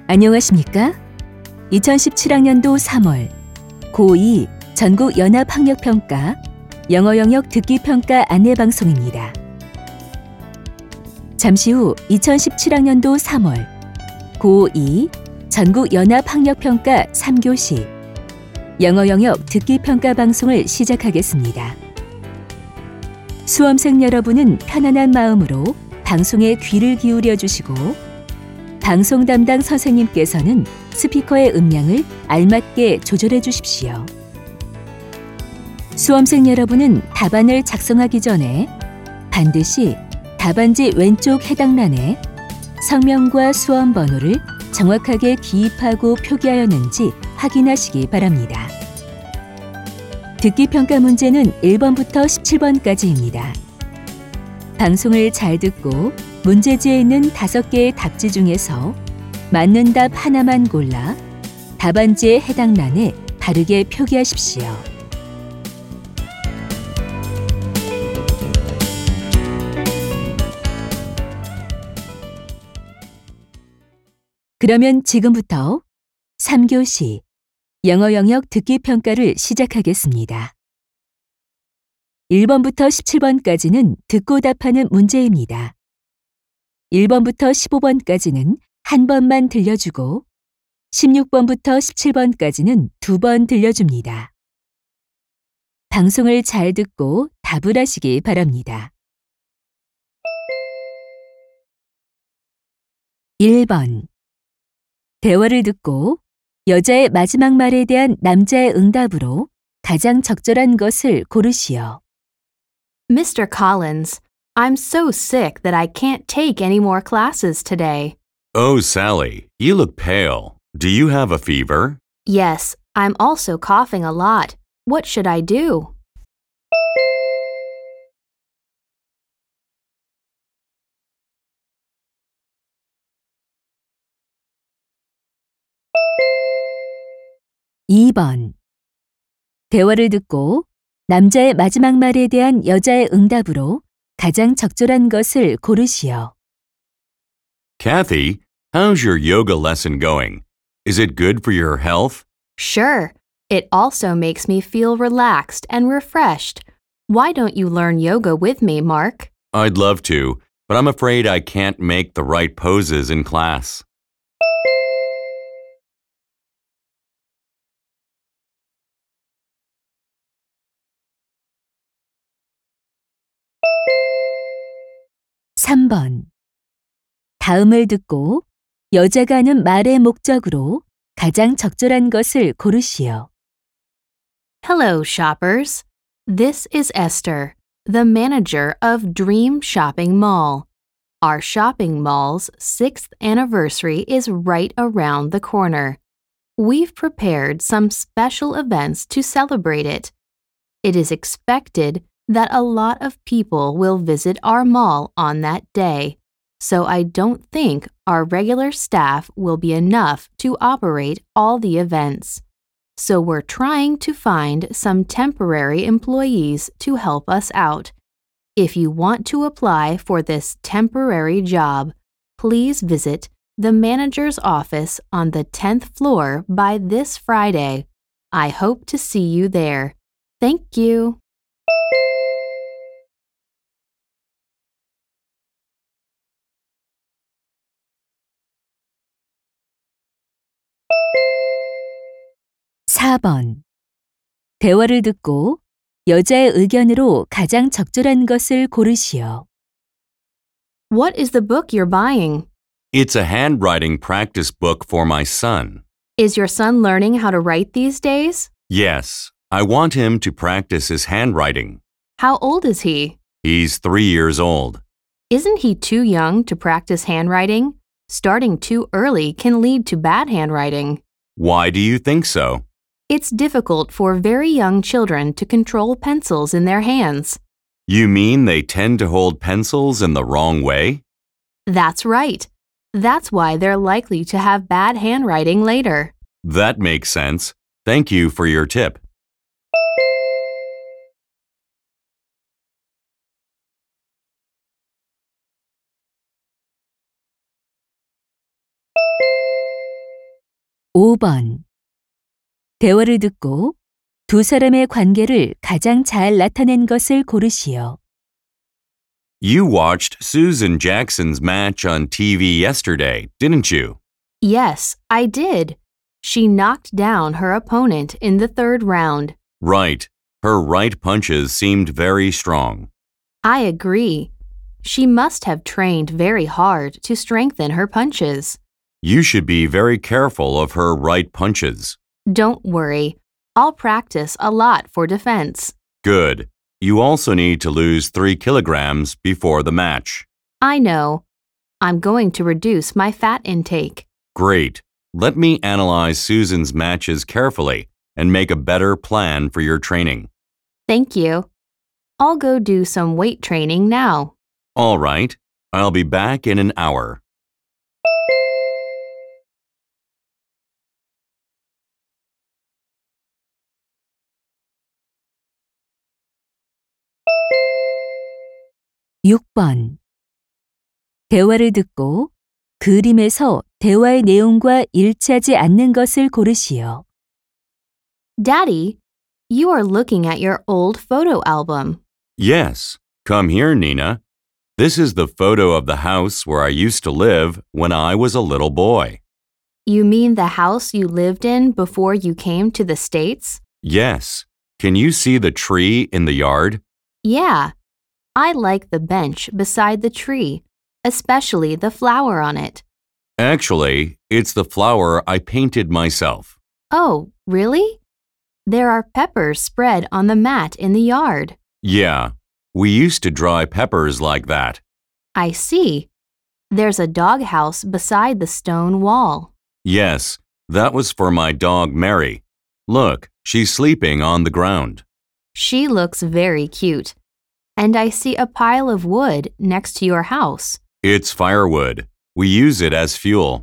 안녕하십니까? 2017학년도 3월 고2 전국연합학력평가 영어 영역 듣기평가 안내방송입니다. 잠시 후 2017학년도 3월 고2 전국연합학력평가 3교시 영어 영역 듣기평가 방송을 시작하겠습니다. 수험생 여러분은 편안한 마음으로 방송에 귀를 기울여 주시고 방송 담당 선생님께서는 스피커의 음량을 알맞게 조절해 주십시오. 수험생 여러분은 답안을 작성하기 전에 반드시 답안지 왼쪽 해당란에 성명과 수험 번호를 정확하게 기입하고 표기하였는지 확인하시기 바랍니다. 듣기평가 문제는 1번부터 17번까지입니다. 방송을 잘 듣고 문제지에 있는 5개의 답지 중에서 맞는 답 하나만 골라 답안지의 해당 란에 바르게 표기하십시오. 그러면 지금부터 3교시 영어 영역 듣기 평가를 시작하겠습니다. 1번부터 17번까지는 듣고 답하는 문제입니다. 1번부터 15번까지는 한 번만 들려주고 16번부터 17번까지는 2번 들려줍니다. 방송을 잘 듣고 답을 하시기 바랍니다. 1번. 대화를 듣고 여자의 마지막 말에 대한 남자의 응답으로 가장 적절한 것을 고르시오. Mr. Collins, I'm so sick that I can't take any more classes today. Oh, Sally, you look pale. Do you have a fever? Yes, I'm also coughing a lot. What should I do? (2) 2번. 대화를 듣고 남자의 마지막 말에 대한 여자의 응답으로 가장 적절한 것을 고르시오. Kathy, how's your yoga lesson going? Is it good for your health? Sure. It also makes me feel relaxed and refreshed. Why don't you learn yoga with me, Mark? I'd love to, but I'm afraid I can't make the right poses in class. 3번. 다음을 듣고 여자가 하는 말의 목적으로 가장 적절한 것을 고르시오. Hello, shoppers. This is Esther, the manager of Dream Shopping Mall. Our shopping mall's 6th anniversary is right around the corner. We've prepared some special events to celebrate it. It is expected that a lot of people will visit our mall on that day, so I don't think our regular staff will be enough to operate all the events. So we're trying to find some temporary employees to help us out. If you want to apply for this temporary job, please visit the manager's office on the 10th floor by this Friday. I hope to see you there. Thank you. (4번) 대화를 듣고 여자의 의견으로 가장 적절한 것을 고르시오. What is the book you're buying? It's a handwriting practice book for my son. Is your son learning how to write these days? Yes, I want him to practice his handwriting. How old is he? He's 3 years old. Isn't he too young to practice handwriting? Starting too early can lead to bad handwriting. Why do you think so? It's difficult for very young children to control pencils in their hands. You mean they tend to hold pencils in the wrong way? That's right. That's why they're likely to have bad handwriting later. That makes sense. Thank you for your tip. 5번. 대화를 듣고 두 사람의 관계를 가장 잘 나타낸 것을 고르시오. You watched Susan Jackson's match on TV yesterday, didn't you? Yes, I did. She knocked down her opponent in the third round. Right. Her right punches seemed very strong. I agree. She must have trained very hard to strengthen her punches. You should be very careful of her right punches. Don't worry. I'll practice a lot for defense. Good. You also need to lose 3 kilograms before the match. I know. I'm going to reduce my fat intake. Great. Let me analyze Susan's matches carefully and make a better plan for your training. Thank you. I'll go do some weight training now. All right. I'll be back in an hour. (6번) 대화를 듣고 그림에서 대화의 내용과 일치하지 않는 것을 고르시오. Daddy, you are looking at your old photo album. Yes. Come here, Nina. This is the photo of the house where I used to live when I was a little boy. You mean the house you lived in before you came to the States? Yes. Can you see the tree in the yard? Yeah. I like the bench beside the tree, especially the flower on it. Actually, it's the flower I painted myself. Oh, really? There are peppers spread on the mat in the yard. Yeah, we used to dry peppers like that. I see. There's a doghouse beside the stone wall. Yes, that was for my dog Mary. Look, she's sleeping on the ground. She looks very cute. And I see a pile of wood next to your house. It's firewood. We use it as fuel.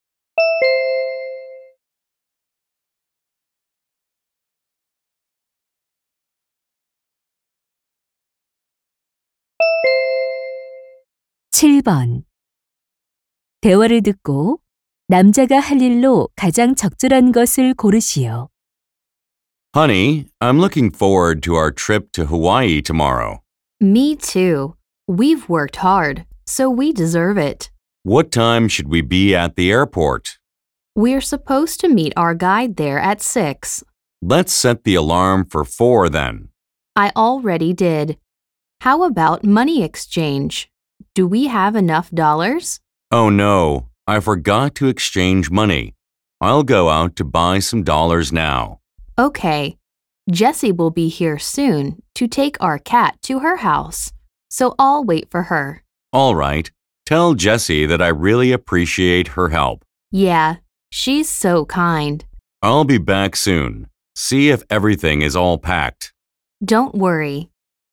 (7번) 대화를 듣고 남자가 할 일로 가장 적절한 것을 고르시오. Honey, I'm looking forward to our trip to Hawaii tomorrow. Me too. We've worked hard, so we deserve it. What time should we be at the airport? We're supposed to meet our guide there at 6. Let's set the alarm for 4 then. I already did. How about money exchange? Do we have enough dollars? Oh no, I forgot to exchange money. I'll go out to buy some dollars now. Okay. Jessie will be here soon to take our cat to her house, so I'll wait for her. All right. Tell Jessie that I really appreciate her help. Yeah, she's so kind. I'll be back soon. See if everything is all packed. Don't worry.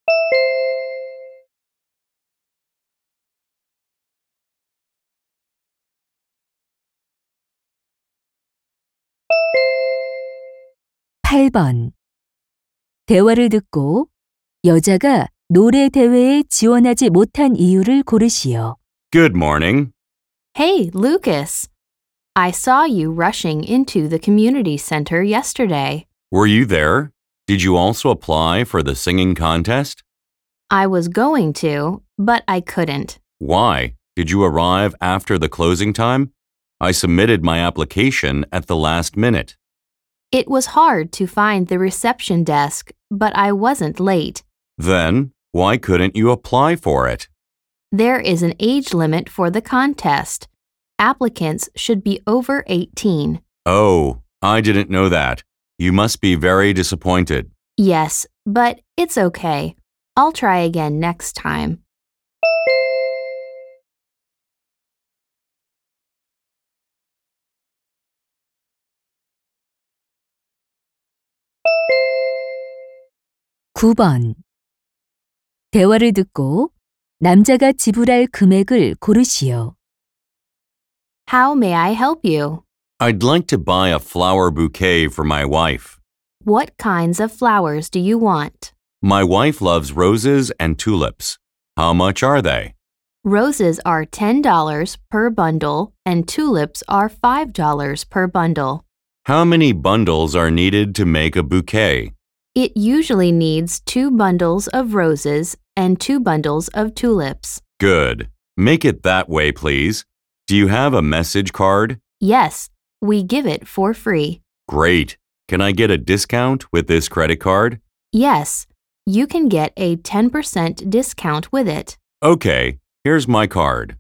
(8번) 대화를 듣고 여자가 노래 대회에 지원하지 못한 이유를 고르시오. Good morning. Hey, Lucas. I saw you rushing into the community center yesterday. Were you there? Did you also apply for the singing contest? I was going to, but I couldn't. Why? Did you arrive after the closing time? I submitted my application at the last minute. It was hard to find the reception desk, but I wasn't late. Then, why couldn't you apply for it? There is an age limit for the contest. Applicants should be over 18. Oh, I didn't know that. You must be very disappointed. Yes, but it's okay. I'll try again next time. (9번) 대화를 듣고 남자가 지불할 금액을 고르시오. How may I help you? I'd like to buy a flower bouquet for my wife. What kinds of flowers do you want? My wife loves roses and tulips. How much are they? Roses are $10 per bundle and tulips are $5 per bundle. How many bundles are needed to make a bouquet? It usually needs 2 bundles of roses and 2 bundles of tulips. Good. Make it that way, please. Do you have a message card? Yes, we give it for free. Great. Can I get a discount with this credit card? Yes, you can get a 10% discount with it. Okay, here's my card.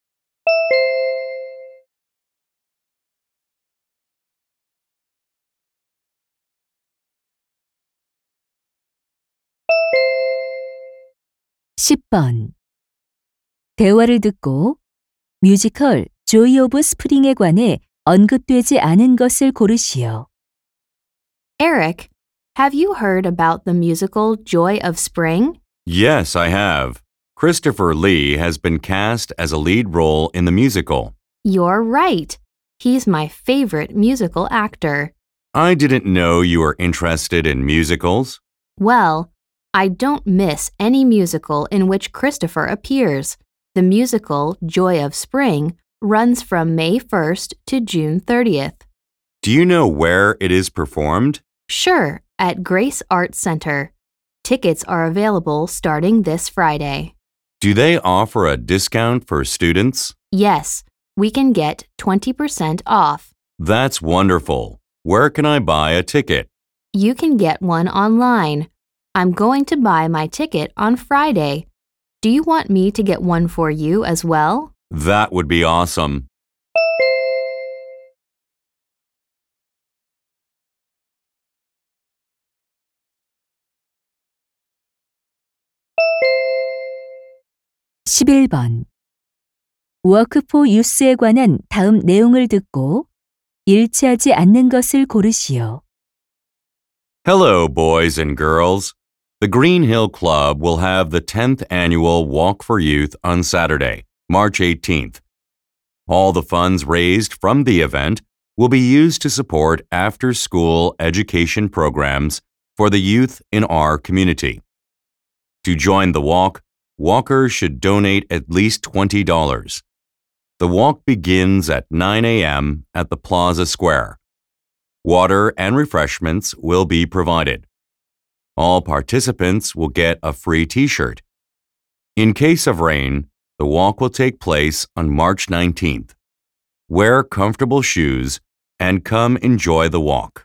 (10번) 대화를 듣고 뮤지컬 조이 오브 스프링에 관해 언급되지 않은 것을 고르시오. Eric, have you heard about the musical Joy of Spring? Yes, I have. Christopher Lee has been cast as a lead role in the musical. You're right. He's my favorite musical actor. I didn't know you were interested in musicals. Well, I don't miss any musical in which Christopher appears. The musical Joy of Spring runs from May 1st to June 30th. Do you know where it is performed? Sure, at Grace Arts Center. Tickets are available starting this Friday. Do they offer a discount for students? Yes, we can get 20% off. That's wonderful. Where can I buy a ticket? You can get one online. I'm going to buy my ticket on Friday. Do you want me to get one for you as well? That would be awesome. (11번) 워크포 유스에 관한 다음 내용을 듣고 일치하지 않는 것을 고르시오. Hello, boys and girls. The Green Hill Club will have the 10th annual Walk for Youth on Saturday, March 18th. All the funds raised from the event will be used to support after-school education programs for the youth in our community. To join the walk, walkers should donate at least $20. The walk begins at 9 a.m. at the Plaza Square. Water and refreshments will be provided. All participants will get a free T-shirt. In case of rain, the walk will take place on March 19th. Wear comfortable shoes and come enjoy the walk.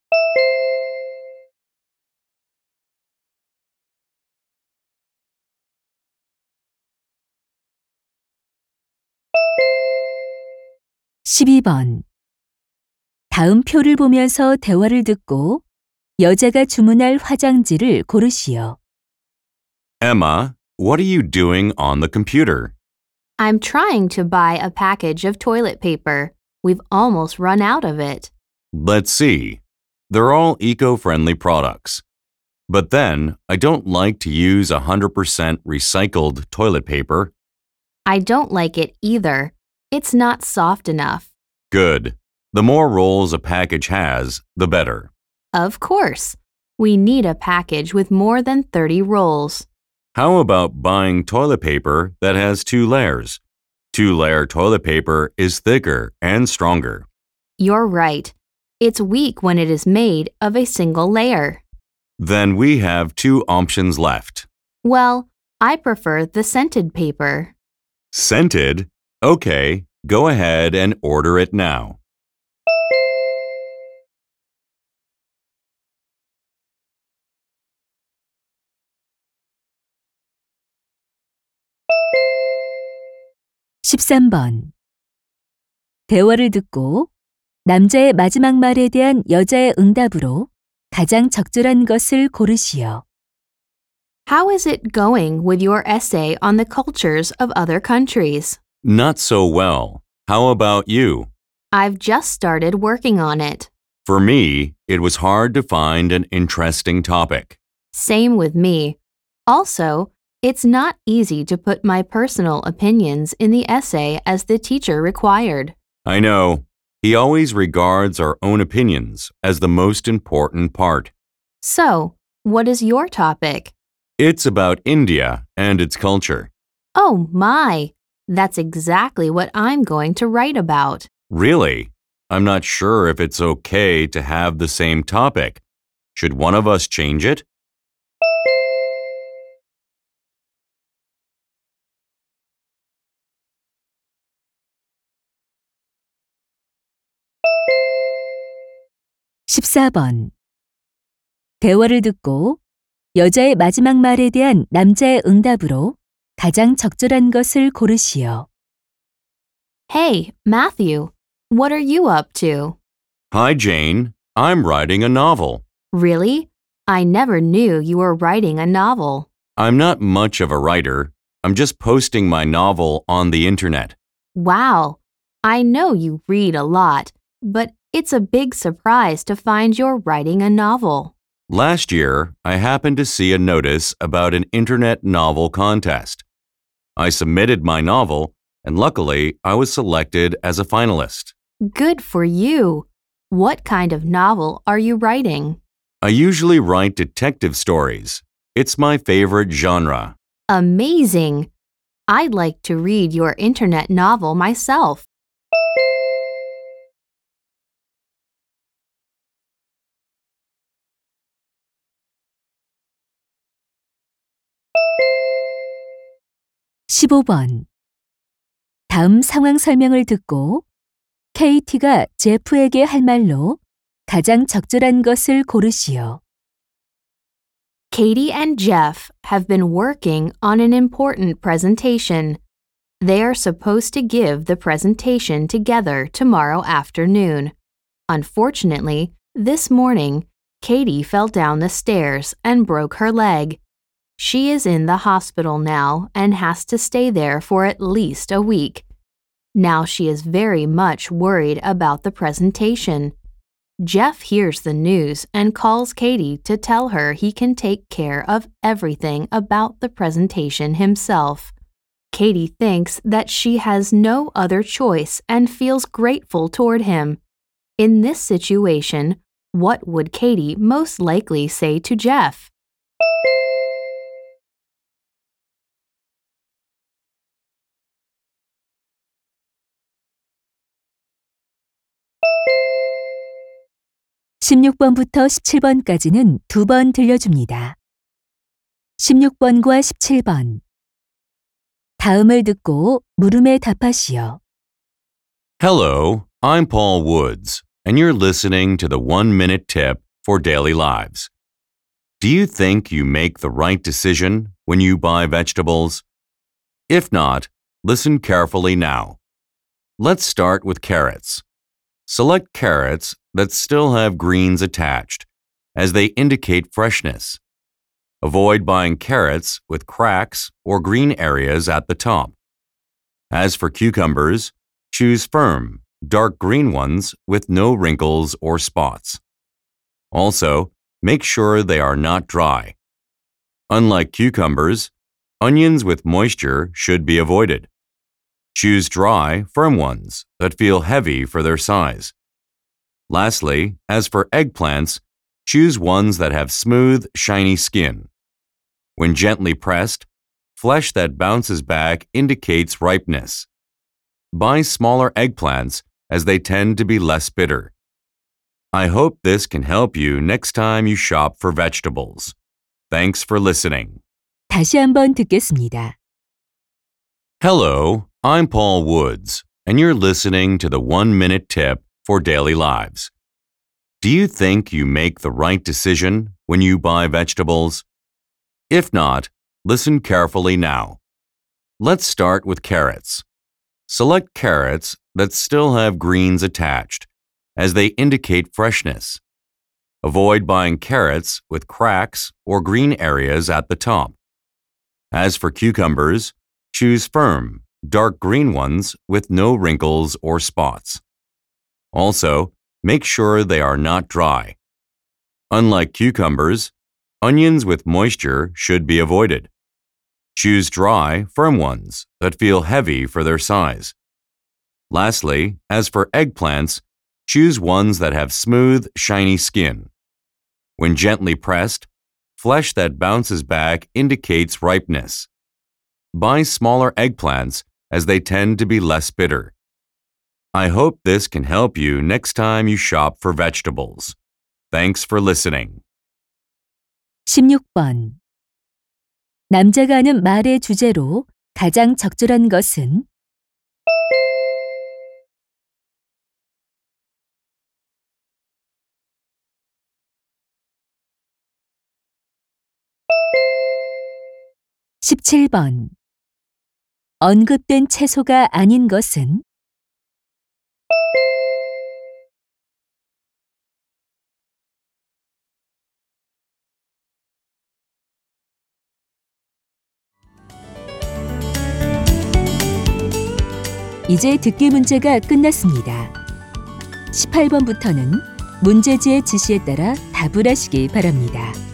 (12번) 다음 표를 보면서 대화를 듣고 여자가 주문할 화장지를 고르시오. Emma, what are you doing on the computer? I'm trying to buy a package of toilet paper. We've almost run out of it. Let's see. They're all eco-friendly products. But then, I don't like to use 100% recycled toilet paper. I don't like it either. It's not soft enough. Good. The more rolls a package has, the better. Of course. We need a package with more than 30 rolls. How about buying toilet paper that has 2 layers? 2-layer toilet paper is thicker and stronger. You're right. It's weak when it is made of a single layer. Then we have 2 options left. Well, I prefer the scented paper. Scented? Okay, go ahead and order it now. (13번) 대화를 듣고 남자의 마지막 말에 대한 여자의 응답으로 가장 적절한 것을 고르시오. How is it going with your essay on the cultures of other countries? Not so well. How about you? I've just started working on it. For me, it was hard to find an interesting topic. Same with me. Also, it's not easy to put my personal opinions in the essay as the teacher required. I know. He always regards our own opinions as the most important part. So, what is your topic? It's about India and its culture. Oh my! That's exactly what I'm going to write about. Really? I'm not sure if it's okay to have the same topic. Should one of us change it? (14번) 대화를 듣고 여자의 마지막 말에 대한 남자의 응답으로 가장 적절한 것을 고르시오. Hey, Matthew, what are you up to? Hi, Jane. I'm writing a novel. Really? I never knew you were writing a novel. I'm not much of a writer. I'm just posting my novel on the internet. Wow. I know you read a lot, but it's a big surprise to find you're writing a novel. Last year, I happened to see a notice about an internet novel contest. I submitted my novel, and luckily, I was selected as a finalist. Good for you. What kind of novel are you writing? I usually write detective stories. It's my favorite genre. Amazing. I'd like to read your internet novel myself. (15번) 다음 상황 설명을 듣고 KT가 제프에게 할 말로 가장 적절한 것을 고르시오. Katie and Jeff have been working on an important presentation. They are supposed to give the presentation together tomorrow afternoon. Unfortunately, this morning, Katie fell down the stairs and broke her leg. She is in the hospital now and has to stay there for at least a week. Now she is very much worried about the presentation. Jeff hears the news and calls Katie to tell her he can take care of everything about the presentation himself. Katie thinks that she has no other choice and feels grateful toward him. In this situation, what would Katie most likely say to Jeff? (16번부터 17번까지는 2번 들려줍니다. 16번과 17번 다음을 듣고 물음에 답하시오. Hello, I'm Paul Woods, and you're listening to the 1-minute tip for daily lives. Do you think you make the right decision when you buy vegetables? If not, listen carefully now. Let's start with carrots. Select carrots that still have greens attached, as they indicate freshness. Avoid buying carrots with cracks or green areas at the top. As for cucumbers, choose firm, dark green ones with no wrinkles or spots. Also, make sure they are not dry. Unlike cucumbers, onions with moisture should be avoided. Choose dry, firm ones that feel heavy for their size. Lastly, as for eggplants, choose ones that have smooth, shiny skin. When gently pressed, flesh that bounces back indicates ripeness. Buy smaller eggplants as they tend to be less bitter. I hope this can help you next time you shop for vegetables. Thanks for listening. 다시 한번 듣겠습니다. Hello, I'm Paul Woods, and you're listening to the 1-minute tip for daily lives. Do you think you make the right decision when you buy vegetables? If not, listen carefully now. Let's start with carrots. Select carrots that still have greens attached, as they indicate freshness. Avoid buying carrots with cracks or green areas at the top. As for cucumbers, choose firm, dark green ones with no wrinkles or spots. Also, make sure they are not dry. Unlike cucumbers, onions with moisture should be avoided. Choose dry, firm ones that feel heavy for their size. Lastly, as for eggplants, choose ones that have smooth, shiny skin. When gently pressed, flesh that bounces back indicates ripeness. Buy smaller eggplants as they tend to be less bitter. I hope this can help you next time you shop for vegetables. Thanks for listening. 16번. 남자가 하는 말의 주제로 가장 적절한 것은? 17번. 언급된 채소가 아닌 것은? '이제 듣기 문제가 끝났습니다. 18번부터는 문제지의 지시에 따라 답을 하시기 바랍니다.